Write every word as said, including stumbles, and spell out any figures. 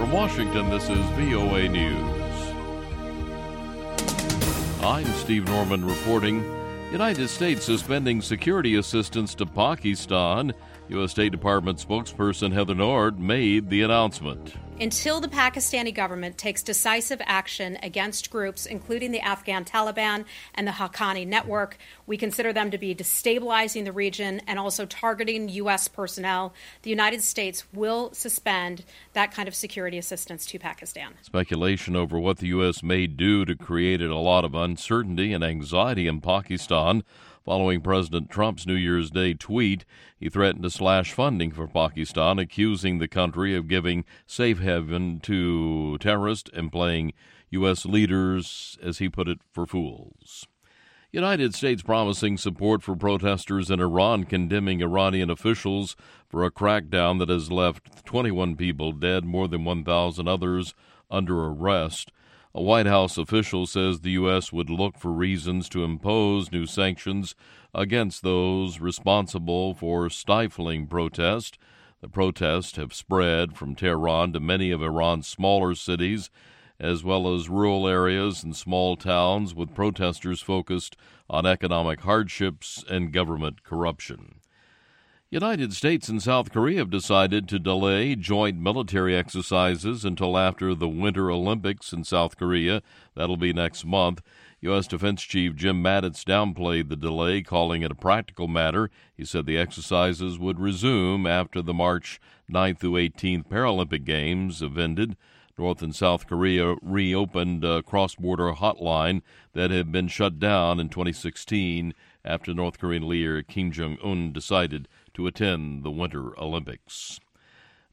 From Washington, this is V O A News. I'm Steve Norman reporting. United States suspending security assistance to Pakistan. U S. State Department spokesperson Heather Nauert made the announcement. Until the Pakistani government takes decisive action against groups, including the Afghan Taliban and the Haqqani network, we consider them to be destabilizing the region and also targeting U S personnel. The United States will suspend that kind of security assistance to Pakistan. Speculation over what the U S may do to created a lot of uncertainty and anxiety in Pakistan. Following President Trump's New Year's Day tweet, he threatened to slash funding for Pakistan, accusing the country of giving safe haven to terrorists and playing U S leaders, as he put it, for fools. United States promising support for protesters in Iran, condemning Iranian officials for a crackdown that has left twenty-one people dead, more than one thousand others under arrest. A White House official says the U S would look for reasons to impose new sanctions against those responsible for stifling protest. The protests have spread from Tehran to many of Iran's smaller cities, as well as rural areas and small towns, with protesters focused on economic hardships and government corruption. United States and South Korea have decided to delay joint military exercises until after the Winter Olympics in South Korea. That'll be next month. U S. Defense Chief Jim Mattis downplayed the delay, calling it a practical matter. He said the exercises would resume after the March ninth through eighteenth Paralympic Games have ended. North and South Korea reopened a cross-border hotline that had been shut down in twenty sixteen after North Korean leader Kim Jong-un decided to attend the Winter Olympics.